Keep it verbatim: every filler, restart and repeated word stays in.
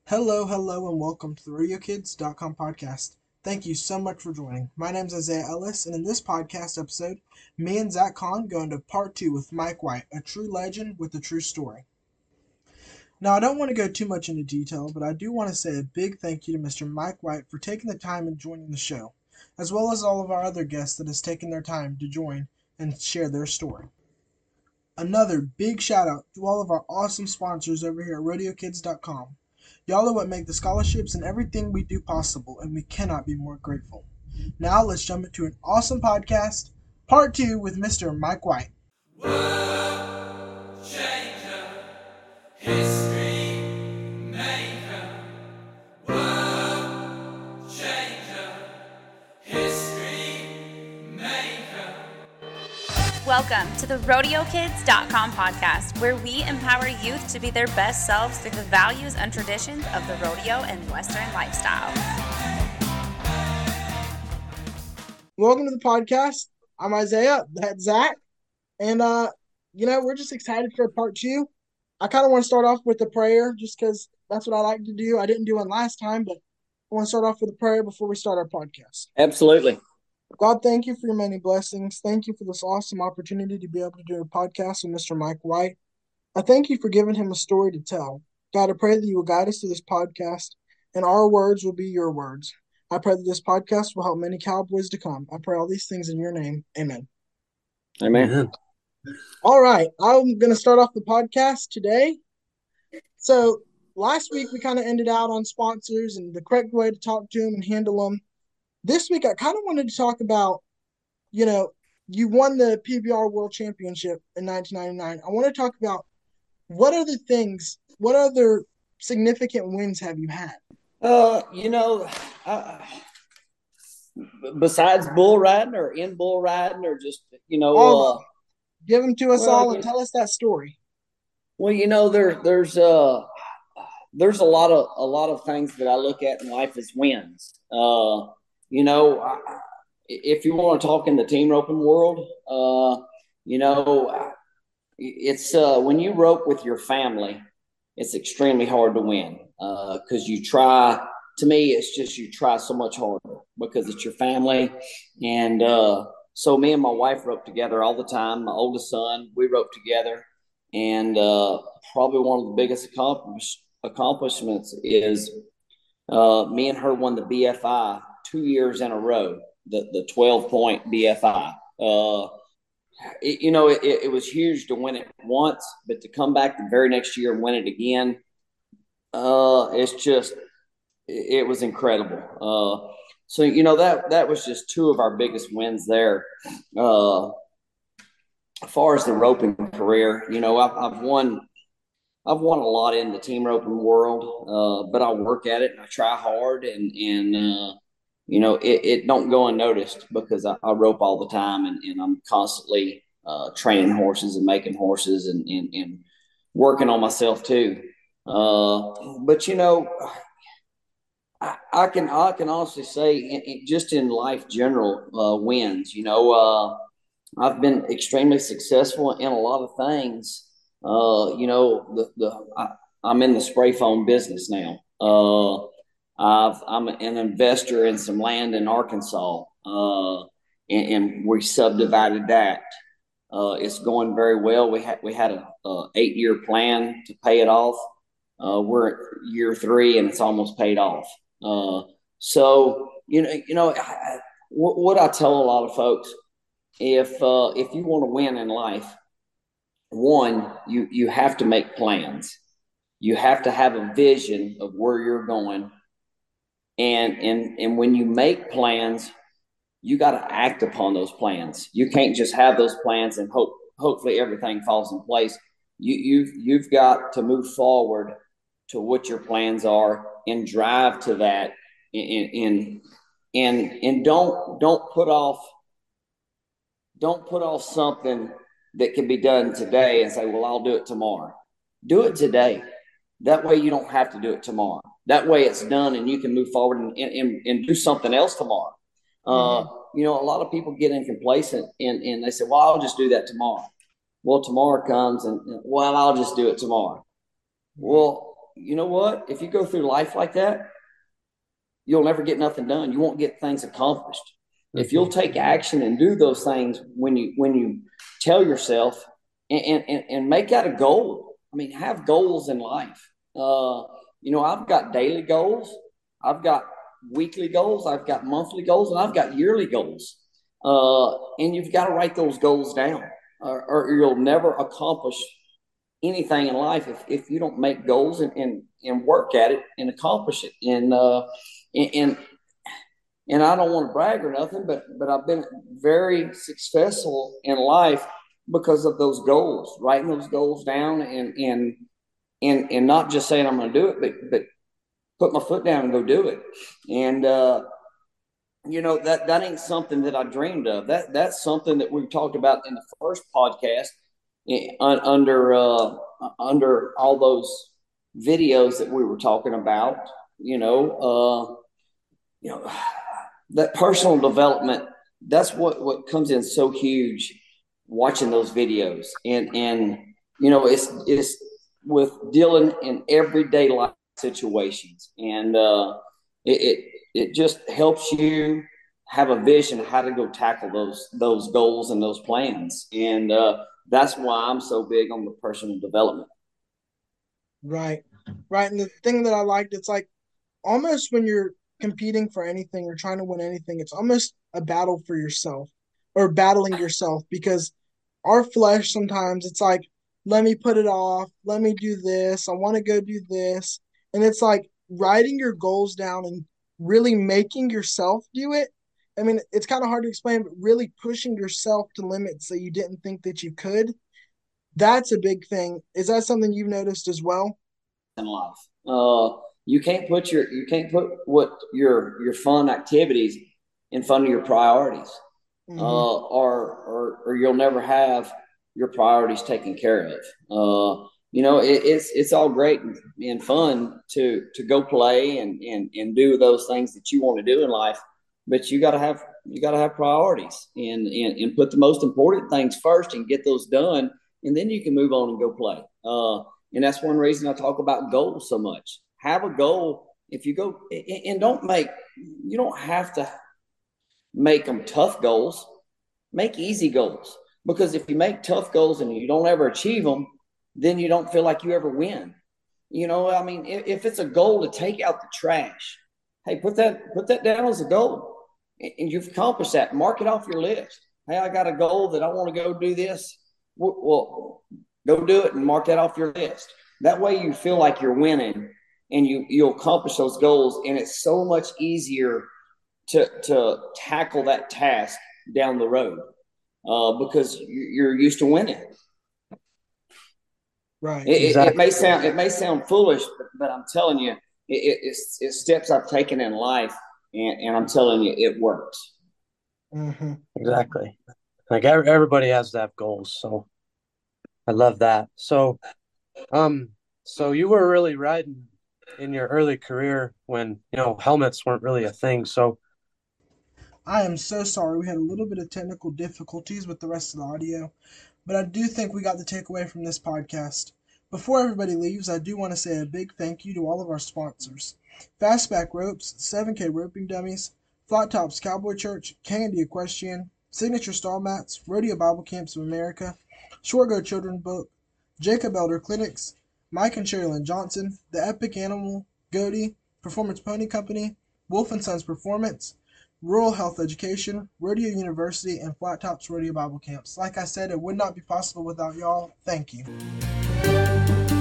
Hello, hello, and welcome to the rodeo kids dot com podcast. Thank you so much for joining. My name is Isaiah Ellis, and in this podcast episode, me and Zach Kahn go into part two with Mike White, a true legend with a true story. Now, I don't want to go too much into detail, but I do want to say a big thank you to Mister Mike White for taking the time and joining the show, as well as all of our other guests that has taken their time to join and share their story. Another big shout out to all of our awesome sponsors over here at rodeo kids dot com. Y'all are what make the scholarships and everything we do possible, and we cannot be more grateful. Now let's jump into an awesome podcast, part two with Mister Mike White. World changer, history maker. World changer, history maker. Welcome to the rodeo kids dot com podcast, where we empower youth to be their best selves through the values and traditions of the rodeo and Western lifestyle. Welcome to the podcast. I'm Isaiah, that's Zach, and uh, you know, we're just excited for part two. I kind of want to start off with a prayer just because that's what I like to do. I didn't do one last time, but I want to start off with a prayer before we start our podcast. Absolutely. God, thank you for your many blessings. Thank you for this awesome opportunity to be able to do a podcast with Mister Mike White. I thank you for giving him a story to tell. God, I pray that you will guide us through this podcast, and our words will be your words. I pray that this podcast will help many cowboys to come. I pray all these things in your name. Amen. Amen. All right. I'm going to start off the podcast today. So last week we kind of ended out on sponsors and the correct way to talk to them and handle them. This week I kind of wanted to talk about, you know, you won the P B R World Championship in nineteen ninety-nine. I want to talk about what other things, what other significant wins have you had? Uh, you know, uh, besides bull riding or in bull riding or just, you know, All uh, Give them to us well, all and you, tell us that story. well, you know, there, there's, uh, there's a lot of, a lot of things that I look at in life as wins. Uh, you know, I, if you want to talk in the team roping world, uh, you know, it's, uh, when you rope with your family, it's extremely hard to win because uh, you try. To me, it's just you try so much harder because it's your family, and uh, so me and my wife rope together all the time. My oldest son, we rope together, and uh, probably one of the biggest accomplish- accomplishments is uh, me and her won the B F I two years in a row, the the twelve point B F I. Uh, it, you know, it, it was huge to win it once, but to come back the very next year and win it again, uh, it's just, it, it was incredible. Uh, so, you know, that, that was just two of our biggest wins there. Uh, as far as the roping career, you know, I've, I've won, I've won a lot in the team roping world, uh, but I work at it and I try hard and, and, uh, you know, it, it don't go unnoticed because I, I rope all the time and, and I'm constantly uh, training horses and making horses and, and, and working on myself too. Uh, but you know, I, I can I can honestly say, in, in, just in life, general uh, wins. You know, uh, I've been extremely successful in a lot of things. Uh, you know, the the I, I'm in the spray foam business now. Uh, I've, I'm an investor in some land in Arkansas, uh, and, and we subdivided that. Uh, it's going very well. We had we had a, a eight year plan to pay it off. Uh, we're at year three, and it's almost paid off. Uh, so you know, you know, I, what, what I tell a lot of folks, if uh, if you want to win in life, one, you you have to make plans. You have to have a vision of where you're going. And and and when you make plans, you got to act upon those plans. You can't just have those plans and hope hopefully everything falls in place. You you've you've got to move forward to what your plans are and drive to that. And and and, and don't don't put off don't put off something that can be done today and say, well, I'll do it tomorrow. Do it today. That way you don't have to do it tomorrow. That way it's done and you can move forward and, and, and do something else tomorrow. Uh, mm-hmm. You know, a lot of people get in complacent and, and they say, well, I'll just do that tomorrow. Well, tomorrow comes and, well, I'll just do it tomorrow. Well, you know what? If you go through life like that, you'll never get nothing done. You won't get things accomplished. Mm-hmm. If you'll take action and do those things when you when you tell yourself and and, and make that a goal. I mean, have goals in life. Uh, you know, I've got daily goals. I've got weekly goals. I've got monthly goals, and I've got yearly goals. Uh, and you've got to write those goals down, or, or you'll never accomplish anything in life if, if you don't make goals and, and, and work at it and accomplish it. And, uh, and, and I don't want to brag or nothing, but, but I've been very successful in life because of those goals, writing those goals down and, and, and, and not just saying I'm going to do it, but, but put my foot down and go do it. And, uh, you know, that, that ain't something that I dreamed of. That, that's something that we talked about in the first podcast. Under uh, under all those videos that we were talking about, you know, uh, you know, that personal development, that's what, what comes in so huge watching those videos. And, and, you know, it's, it's with dealing in everyday life situations. And uh, it, it, it just helps you have a vision of how to go tackle those, those goals and those plans. And, uh, that's why I'm so big on the personal development. Right. Right. And the thing that I liked, it's like almost when you're competing for anything or trying to win anything, it's almost a battle for yourself or battling yourself, because our flesh sometimes it's like, let me put it off. Let me do this. I want to go do this. And it's like writing your goals down and really making yourself do it. I mean, it's kind of hard to explain, but really pushing yourself to limits that you didn't think that you could. That's a big thing. Is that something you've noticed as well? In life, uh, you can't put your you can't put what your your fun activities in front of your priorities, mm-hmm. uh, or or or you'll never have your priorities taken care of. Uh, you know, it, it's it's all great and, and fun to to go play and and and do those things that you want to do in life. But you got to have you got to have priorities and, and and put the most important things first and get those done, and then you can move on and go play. Uh, and that's one reason I talk about goals so much. Have a goal. If you go and don't make you don't have to make them tough goals. Make easy goals, because if you make tough goals and you don't ever achieve them, then you don't feel like you ever win. You know, I mean, if, if it's a goal to take out the trash, hey, put that put that down as a goal. And you've accomplished that. Mark it off your list. Hey, I got a goal that I want to go do this. Well, go do it and mark that off your list. That way you feel like you're winning and you, you'll accomplish those goals. And it's so much easier to, to tackle that task down the road uh, because you're used to winning. Right. It, exactly. it, it may sound it may sound foolish, but, but I'm telling you, it, it, it's, it's steps I've taken in life. And, and I'm telling you, it works. Mm-hmm. Exactly. Like everybody has to have goals, so I love that. So, um, so you were really riding in your early career when you know helmets weren't really a thing. So, I am so sorry. We had a little bit of technical difficulties with the rest of the audio, but I do think we got the takeaway from this podcast. Before everybody leaves, I do want to say a big thank you to all of our sponsors. Fastback Ropes, seven K Roping Dummies, Flat Tops Cowboy Church, Candy Equestrian, Signature Stall Mats, Rodeo Bible Camps of America, Shorgo Children's Book, Jacob Elder Clinics, Mike and Sherilyn Johnson, The Epic Animal, Goatee, Performance Pony Company, Wolf and Sons Performance, Rural Health Education, Rodeo University, and Flat Tops Rodeo Bible Camps. Like I said, it would not be possible without y'all. Thank you.